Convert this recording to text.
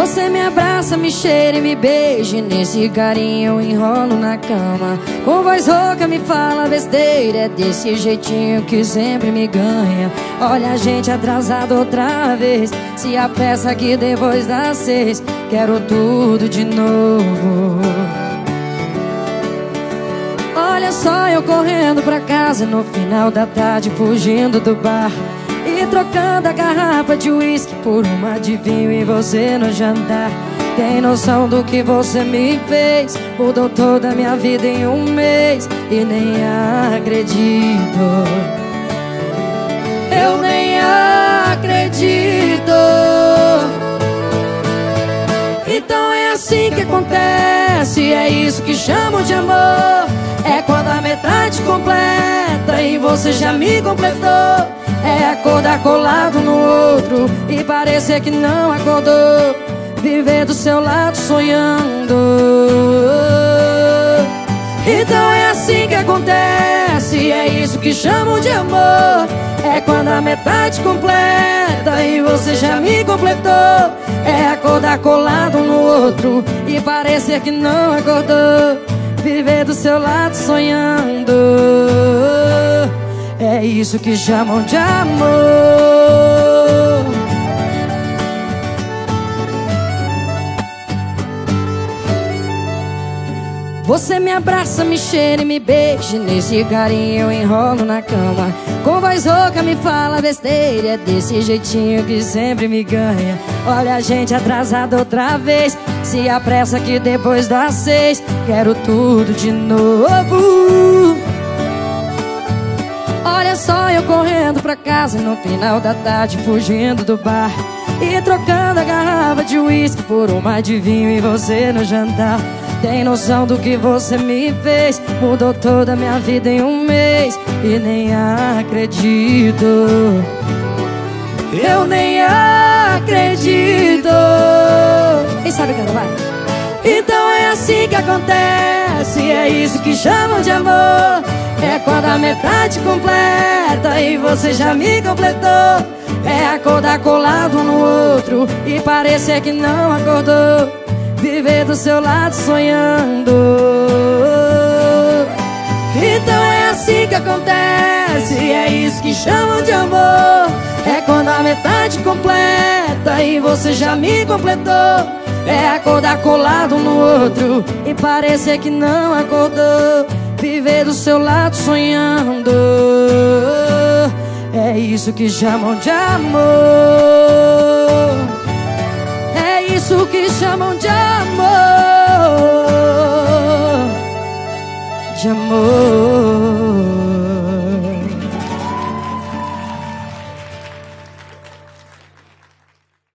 Você me abraça, me cheira e me beija, e nesse carinho eu enrolo na cama. Com voz rouca me fala besteira, é desse jeitinho que sempre me ganha. Olha a gente atrasado outra vez, se apressa que depois das 6 quero tudo de novo. Olha só eu correndo pra casa no final da tarde, fugindo do bar e trocando a garrafa de uísque por uma de vinho e você no jantar. Tem noção do que você me fez? Mudou toda a minha vida em um mês e nem acredito. Eu nem acredito. Então é assim que acontece, é isso que chamam de amor. É quando a metade completa e você já me completou. É acordar colado no outro e parecer que não acordou. Viver do seu lado sonhando. Então é assim que acontece, é isso que chamam de amor. É quando a metade completa e você já me completou. É acordar colado no outro e parecer que não acordou. Viver do seu lado sonhando. É isso que chamam de amor. Você me abraça, me cheira e me beija, nesse carinho eu enrolo na cama. Com voz rouca me fala besteira, é desse jeitinho que sempre me ganha. Olha a gente atrasado outra vez, se apressa que depois das 6 quero tudo de novo. Olha só eu correndo pra casa no final da tarde, fugindo do bar e trocando a garrafa de uísque por uma de vinho e você no jantar. Tem noção do que você me fez? Mudou toda a minha vida em um mês e nem acredito. Eu nem acredito. Quem sabe cantar, vai? Então é assim que acontece, é isso que chamam de amor. É quando a metade completa e você já me completou. É acordar colado no outro e parecer que não acordou. Viver do seu lado sonhando. Então é assim que acontece, é isso que chamam de amor. É quando a metade completa e você já me completou. É acordar colado no outro e parecer que não acordou. Viver do seu lado sonhando. É isso que chamam de amor. É isso que chamam de amor.